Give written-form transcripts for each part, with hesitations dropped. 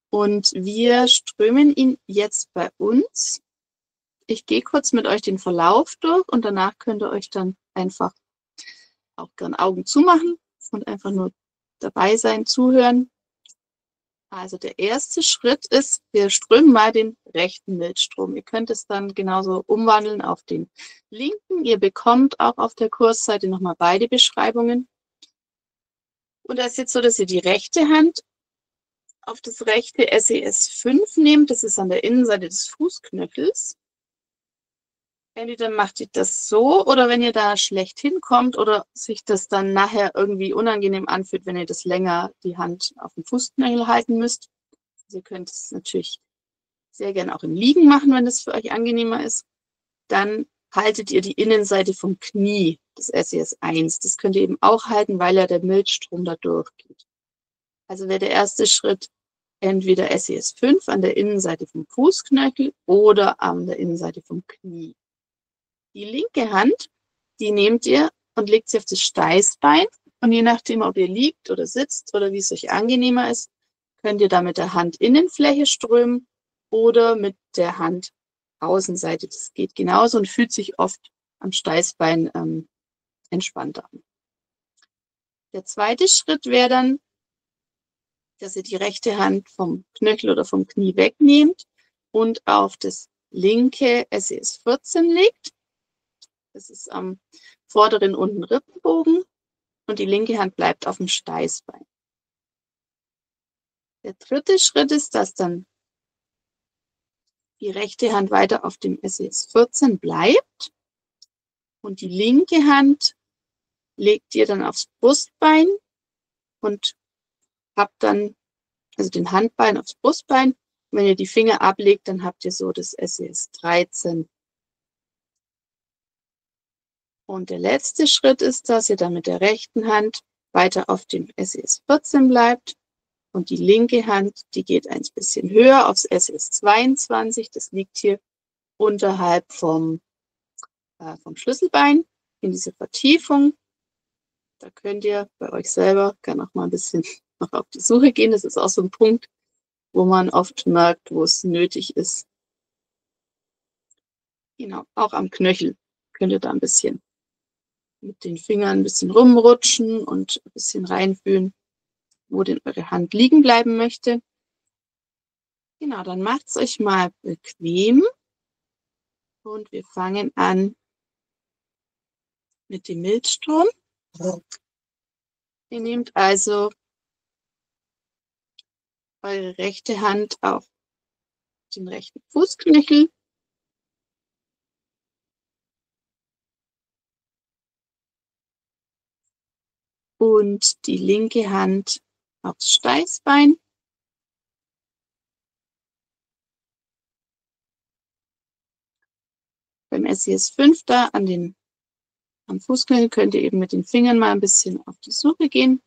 Und wir strömen ihn jetzt bei uns. Ich gehe kurz mit euch den Verlauf durch und danach könnt ihr euch dann einfach auch gern Augen zumachen und einfach nur dabei sein, zuhören. Also der erste Schritt ist, wir strömen mal den rechten Milzstrom. Ihr könnt es dann genauso umwandeln auf den linken. Ihr bekommt auch auf der Kursseite nochmal beide Beschreibungen. Und da ist jetzt so, dass ihr die rechte Hand auf das rechte SES 5 nehmt. Das ist an der Innenseite des Fußknöchels. Entweder macht ihr das so oder wenn ihr da schlecht hinkommt oder sich das dann nachher irgendwie unangenehm anfühlt, wenn ihr das länger die Hand auf dem Fußknöchel halten müsst. Also ihr könnt es natürlich sehr gerne auch im Liegen machen, wenn das für euch angenehmer ist. Dann haltet ihr die Innenseite vom Knie des SES 1. Das könnt ihr eben auch halten, weil ja der Milzstrom da durchgeht. Also wäre der erste Schritt entweder SES 5 an der Innenseite vom Fußknöchel oder an der Innenseite vom Knie. Die linke Hand, die nehmt ihr und legt sie auf das Steißbein. Und je nachdem, ob ihr liegt oder sitzt oder wie es euch angenehmer ist, könnt ihr da mit der Handinnenfläche strömen oder mit der Handaußenseite. Das geht genauso und fühlt sich oft am Steißbein entspannter an. Der zweite Schritt wäre dann, dass ihr die rechte Hand vom Knöchel oder vom Knie wegnehmt und auf das linke SES 14 legt. Das ist am vorderen unten Rippenbogen und die linke Hand bleibt auf dem Steißbein. Der dritte Schritt ist, dass dann die rechte Hand weiter auf dem SES 14 bleibt und die linke Hand legt ihr dann aufs Brustbein und habt dann also den Handballen aufs Brustbein. Und wenn ihr die Finger ablegt, dann habt ihr so das SES 13. Und der letzte Schritt ist, dass ihr dann mit der rechten Hand weiter auf dem SES 14 bleibt und die linke Hand, die geht ein bisschen höher aufs SES 22. Das liegt hier unterhalb vom Schlüsselbein in diese Vertiefung. Da könnt ihr bei euch selber gerne noch mal ein bisschen noch auf die Suche gehen. Das ist auch so ein Punkt, wo man oft merkt, wo es nötig ist. Genau, auch am Knöchel könnt ihr da ein bisschen mit den Fingern ein bisschen rumrutschen und ein bisschen reinfühlen, wo denn eure Hand liegen bleiben möchte. Genau, dann macht es euch mal bequem und wir fangen an mit dem Milzstrom. Ihr nehmt also eure rechte Hand auf den rechten Fußknöchel und die linke Hand aufs Steißbein. Beim SES 5 da am Fußknöchel könnt ihr eben mit den Fingern mal ein bisschen auf die Suche gehen.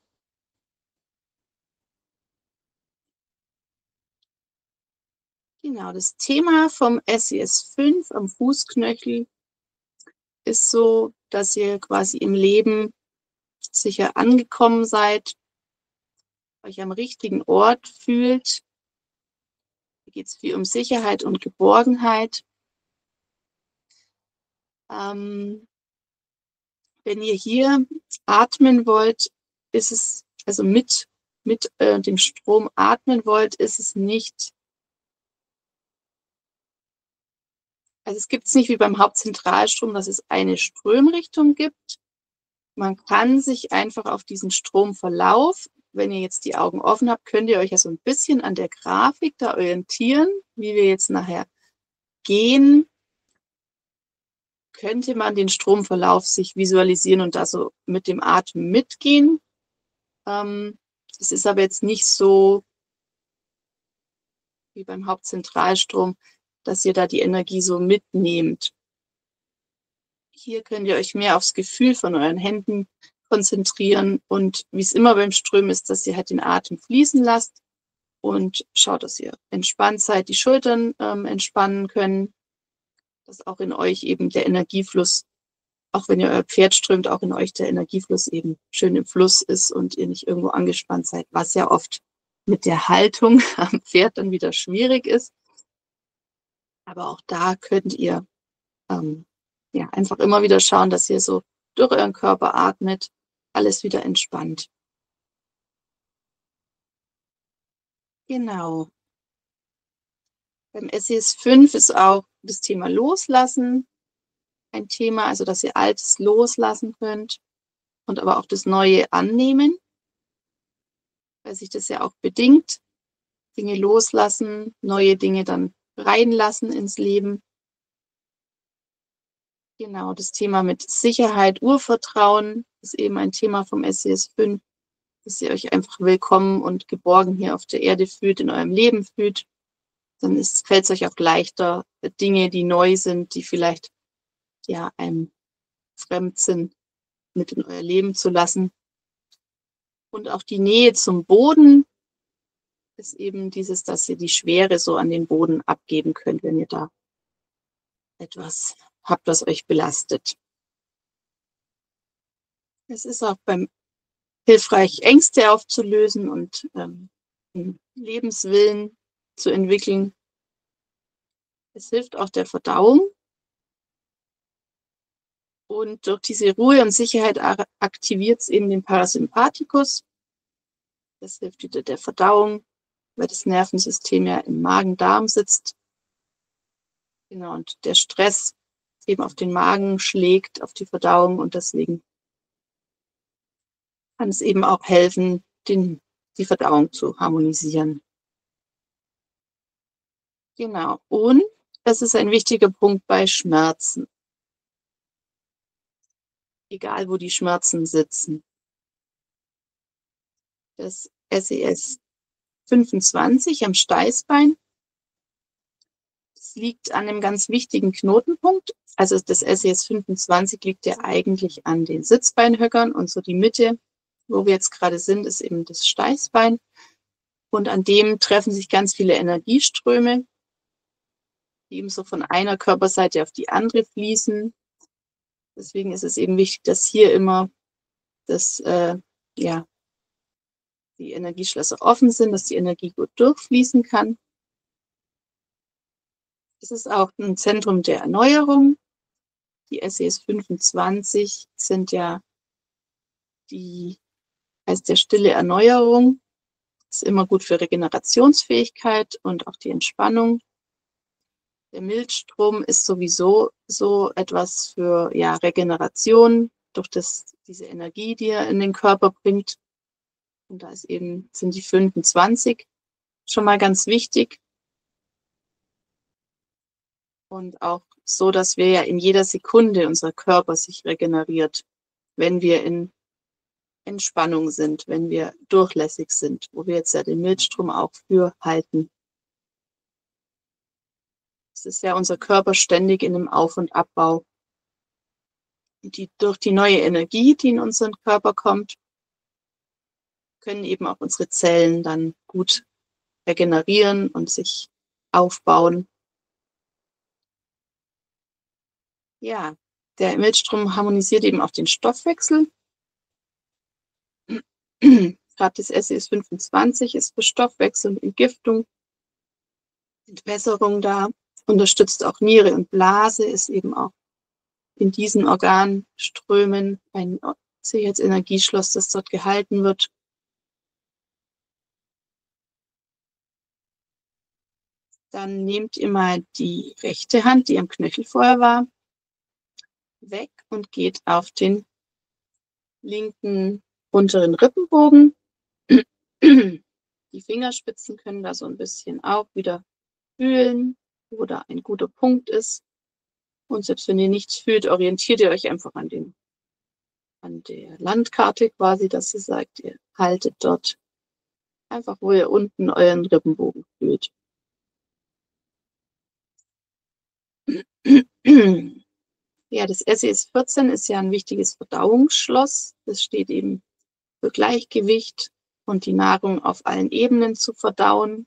Genau, das Thema vom SES 5 am Fußknöchel ist so, dass ihr quasi im Leben sicher angekommen seid, euch am richtigen Ort fühlt. Hier geht es viel um Sicherheit und Geborgenheit. Wenn ihr hier atmen wollt, ist es, also mit dem Strom atmen wollt, ist es nicht, also es gibt es nicht wie beim Hauptzentralstrom, dass es eine Strömrichtung gibt. Man kann sich einfach auf diesen Stromverlauf, wenn ihr jetzt die Augen offen habt, könnt ihr euch ja so ein bisschen an der Grafik da orientieren, wie wir jetzt nachher gehen. Könnte man den Stromverlauf sich visualisieren und da so mit dem Atem mitgehen. Es ist aber jetzt nicht so wie beim Hauptzentralstrom, dass ihr da die Energie so mitnehmt. Hier könnt ihr euch mehr aufs Gefühl von euren Händen konzentrieren und wie es immer beim Strömen ist, dass ihr halt den Atem fließen lasst und schaut, dass ihr entspannt seid, die Schultern entspannen können, dass auch in euch eben der Energiefluss, auch wenn ihr euer Pferd strömt, auch in euch der Energiefluss eben schön im Fluss ist und ihr nicht irgendwo angespannt seid, was ja oft mit der Haltung am Pferd dann wieder schwierig ist. Aber auch da könnt ihr ja, einfach immer wieder schauen, dass ihr so durch euren Körper atmet, alles wieder entspannt. Genau. Beim SES 5 ist auch das Thema Loslassen ein Thema, also dass ihr Altes loslassen könnt und aber auch das Neue annehmen, weil sich das ja auch bedingt. Dinge loslassen, neue Dinge dann reinlassen ins Leben. Genau, das Thema mit Sicherheit, Urvertrauen ist eben ein Thema vom SES 5, dass ihr euch einfach willkommen und geborgen hier auf der Erde fühlt, in eurem Leben fühlt. Dann fällt es euch auch leichter, Dinge, die neu sind, die vielleicht ja einem fremd sind, mit in euer Leben zu lassen. Und auch die Nähe zum Boden ist eben dieses, dass ihr die Schwere so an den Boden abgeben könnt, wenn ihr da etwas habt, was euch belastet. Es ist auch hilfreich, Ängste aufzulösen und Lebenswillen zu entwickeln. Es hilft auch der Verdauung. Und durch diese Ruhe und Sicherheit aktiviert es eben den Parasympathikus. Das hilft wieder der Verdauung, weil das Nervensystem ja im Magen-Darm sitzt. Genau, und der Stress eben auf den Magen schlägt, auf die Verdauung, und deswegen kann es eben auch helfen, die Verdauung zu harmonisieren. Genau, und das ist ein wichtiger Punkt bei Schmerzen. Egal, wo die Schmerzen sitzen. Das SES 25 am Steißbein, das liegt an einem ganz wichtigen Knotenpunkt. Also das SES 25 liegt ja eigentlich an den Sitzbeinhöckern, und so die Mitte, wo wir jetzt gerade sind, ist eben das Steißbein. Und an dem treffen sich ganz viele Energieströme, die eben so von einer Körperseite auf die andere fließen. Deswegen ist es eben wichtig, dass hier immer die Energieschlösser offen sind, dass die Energie gut durchfließen kann. Es ist auch ein Zentrum der Erneuerung. Die SES 25 sind ja heißt der stille Erneuerung. Ist immer gut für Regenerationsfähigkeit und auch die Entspannung. Der Milzstrom ist sowieso so etwas für Regeneration durch diese Energie, die er in den Körper bringt. Und da sind die 25 schon mal ganz wichtig. Und auch so, dass wir ja in jeder Sekunde unser Körper sich regeneriert, wenn wir in Entspannung sind, wenn wir durchlässig sind, wo wir jetzt ja den Milzstrom auch für halten. Es ist ja unser Körper ständig in einem Auf- und Abbau. Durch die neue Energie, die in unseren Körper kommt, können eben auch unsere Zellen dann gut regenerieren und sich aufbauen. Ja, der Milzstrom harmonisiert eben auch den Stoffwechsel. Gerade das SES 25 ist für Stoffwechsel und Entgiftung, Entwässerung da, unterstützt auch Niere und Blase, ist eben auch in diesen Organströmen ein Sicherheitsenergieschloss, das dort gehalten wird. Dann nehmt ihr mal die rechte Hand, die am Knöchel vorher war, weg und geht auf den linken unteren Rippenbogen. Die Fingerspitzen können da so ein bisschen auch wieder fühlen, wo da ein guter Punkt ist. Und selbst wenn ihr nichts fühlt, orientiert ihr euch einfach an der Landkarte quasi, dass ihr sagt, ihr haltet dort einfach, wo ihr unten euren Rippenbogen fühlt. Ja, das SES 14 ist ja ein wichtiges Verdauungsschloss. Das steht eben für Gleichgewicht und die Nahrung auf allen Ebenen zu verdauen.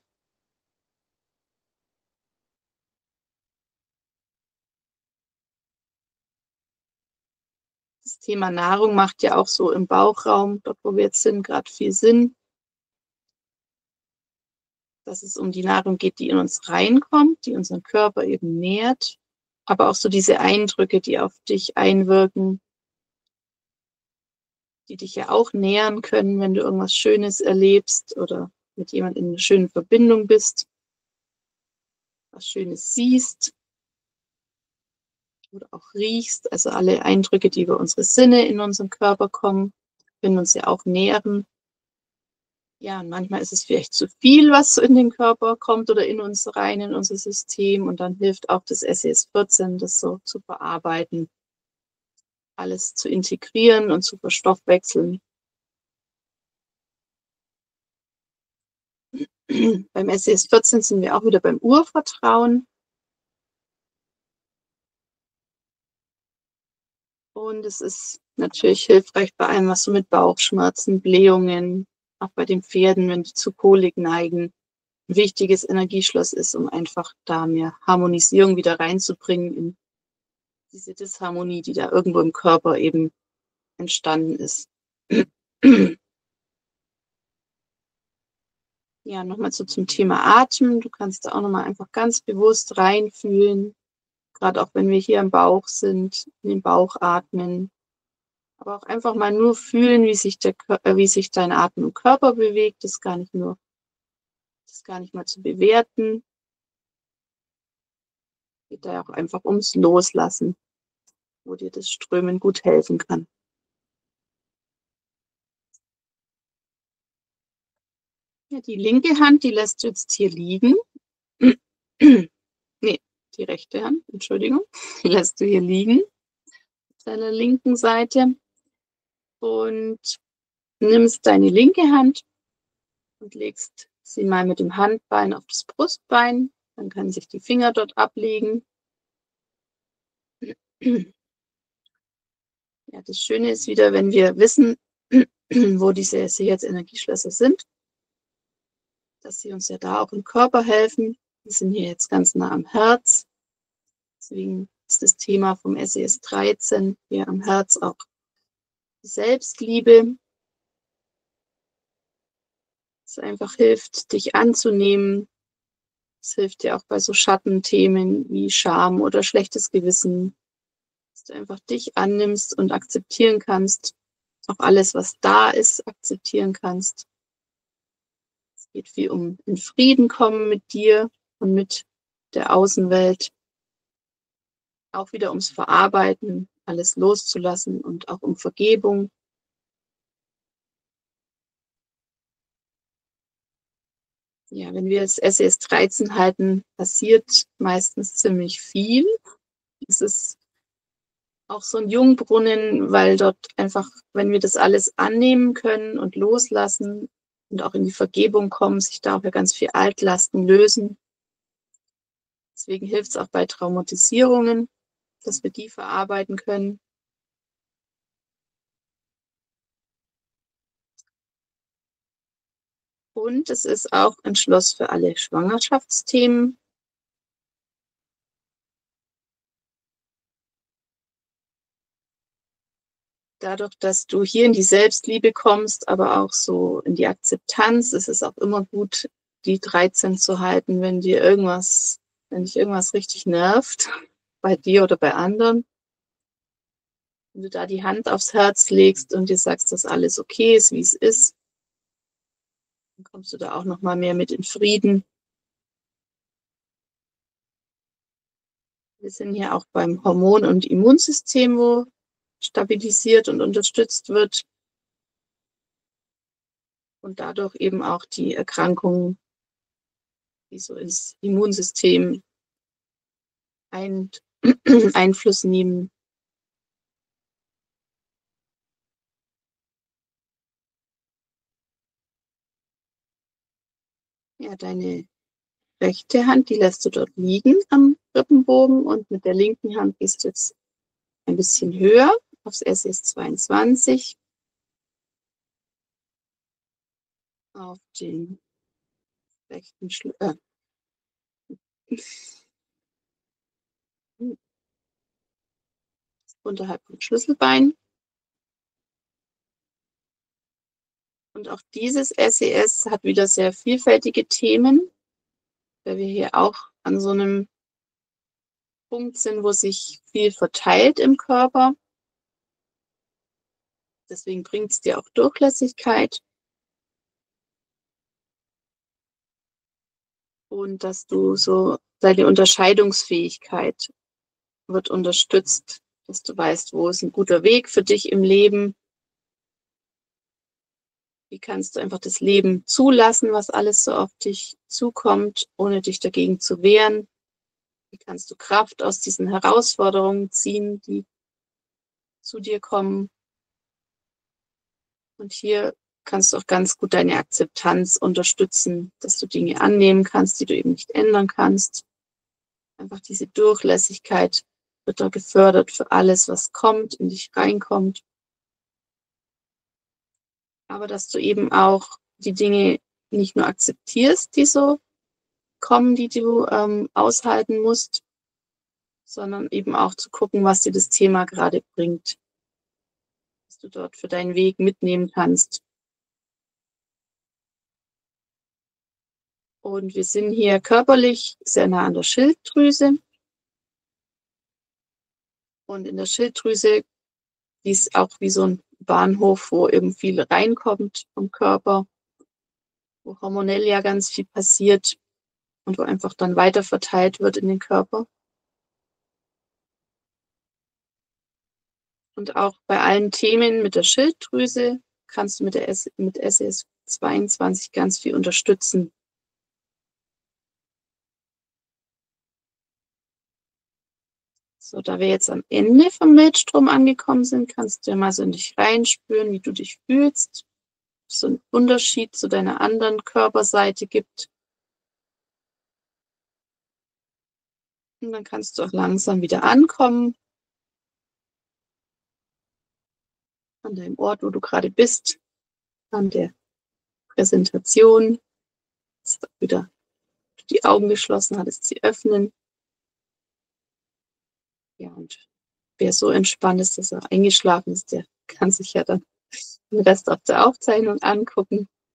Das Thema Nahrung macht ja auch so im Bauchraum, dort wo wir jetzt sind, gerade viel Sinn. dass es um die Nahrung geht, die in uns reinkommt, die unseren Körper eben nährt, aber auch so diese Eindrücke, die auf dich einwirken, die dich ja auch nähren können, wenn du irgendwas Schönes erlebst oder mit jemandem in einer schönen Verbindung bist, was Schönes siehst oder auch riechst. Also alle Eindrücke, die über unsere Sinne in unseren Körper kommen, können uns ja auch nähren. Ja, und manchmal ist es vielleicht zu viel, was so in den Körper kommt oder in uns rein, in unser System. Und dann hilft auch das SES-14, das so zu verarbeiten, alles zu integrieren und zu verstoffwechseln. Beim SES-14 sind wir auch wieder beim Urvertrauen. Und es ist natürlich hilfreich bei allem, was so mit Bauchschmerzen, Blähungen, auch bei den Pferden, wenn die zu Kolik neigen, ein wichtiges Energieschloss ist, um einfach da mehr Harmonisierung wieder reinzubringen in diese Disharmonie, die da irgendwo im Körper eben entstanden ist. Ja, nochmal so zum Thema Atmen. Du kannst da auch nochmal einfach ganz bewusst reinfühlen, gerade auch wenn wir hier im Bauch sind, in den Bauch atmen. Aber auch einfach mal nur fühlen, wie sich dein Atem im Körper bewegt, das gar nicht mal zu bewerten. Geht da ja auch einfach ums Loslassen, wo dir das Strömen gut helfen kann. Ja, die linke Hand, die lässt du jetzt hier liegen. Nee, die rechte Hand, Entschuldigung, die lässt du hier liegen, auf deiner linken Seite. Und nimmst deine linke Hand und legst sie mal mit dem Handbein auf das Brustbein. Dann können sich die Finger dort ablegen. Ja, das Schöne ist wieder, wenn wir wissen, wo diese Sicherheitsenergieschlösser sind, dass sie uns ja da auch im Körper helfen. Wir sind hier jetzt ganz nah am Herz. Deswegen ist das Thema vom SES 13 hier am Herz auch Selbstliebe. Es einfach hilft, dich anzunehmen. Es hilft dir auch bei so Schattenthemen wie Scham oder schlechtes Gewissen, dass du einfach dich annimmst und akzeptieren kannst. Auch alles, was da ist, akzeptieren kannst. Es geht viel um in Frieden kommen mit dir und mit der Außenwelt. Auch wieder ums Verarbeiten, alles loszulassen und auch um Vergebung. Ja, wenn wir das SES 13 halten, passiert meistens ziemlich viel. Es ist auch so ein Jungbrunnen, weil dort einfach, wenn wir das alles annehmen können und loslassen und auch in die Vergebung kommen, sich da auch ja ganz viel Altlasten lösen. Deswegen hilft es auch bei Traumatisierungen, dass wir die verarbeiten können. Und es ist auch ein Schloss für alle Schwangerschaftsthemen. Dadurch, dass du hier in die Selbstliebe kommst, aber auch so in die Akzeptanz, ist es auch immer gut, die 13 zu halten, wenn dich irgendwas richtig nervt, bei dir oder bei anderen. Wenn du da die Hand aufs Herz legst und dir sagst, dass alles okay ist, wie es ist, dann kommst du da auch noch mal mehr mit in Frieden. Wir sind hier auch beim Hormon- und Immunsystem, wo stabilisiert und unterstützt wird und dadurch eben auch die Erkrankungen, die so ins Immunsystem Einfluss nehmen. Ja, deine rechte Hand, die lässt du dort liegen am Rippenbogen und mit der linken Hand gehst du jetzt ein bisschen höher aufs SES 22, auf den rechten unterhalb vom Schlüsselbein. Und auch dieses SES hat wieder sehr vielfältige Themen. weil wir hier auch an so einem Punkt sind, wo sich viel verteilt im Körper. Deswegen bringt es dir auch Durchlässigkeit. Und dass du so deine Unterscheidungsfähigkeit wird unterstützt, dass du weißt, wo ist ein guter Weg für dich im Leben. Wie kannst du einfach das Leben zulassen, was alles so auf dich zukommt, ohne dich dagegen zu wehren? Wie kannst du Kraft aus diesen Herausforderungen ziehen, die zu dir kommen? Und hier kannst du auch ganz gut deine Akzeptanz unterstützen, dass du Dinge annehmen kannst, die du eben nicht ändern kannst. Einfach diese Durchlässigkeit wird da gefördert für alles, was kommt, in dich reinkommt. Aber dass du eben auch die Dinge nicht nur akzeptierst, die so kommen, die du aushalten musst, sondern eben auch zu gucken, was dir das Thema gerade bringt, was du dort für deinen Weg mitnehmen kannst. Und wir sind hier körperlich sehr nah an der Schilddrüse. Und in der Schilddrüse, die ist auch wie so ein Bahnhof, wo eben viel reinkommt vom Körper, wo hormonell ja ganz viel passiert und wo einfach dann weiter verteilt wird in den Körper. Und auch bei allen Themen mit der Schilddrüse kannst du mit SES22 ganz viel unterstützen. So, da wir jetzt am Ende vom Milchstrom angekommen sind, kannst du ja mal so in dich reinspüren, wie du dich fühlst. Ob es so einen Unterschied zu deiner anderen Körperseite gibt. Und dann kannst du auch langsam wieder ankommen. An deinem Ort, wo du gerade bist. An der Präsentation. Jetzt wieder die Augen geschlossen hattest, sie öffnen. Ja, und wer so entspannt ist, dass er eingeschlafen ist, der kann sich ja dann den Rest auf der Aufzeichnung angucken.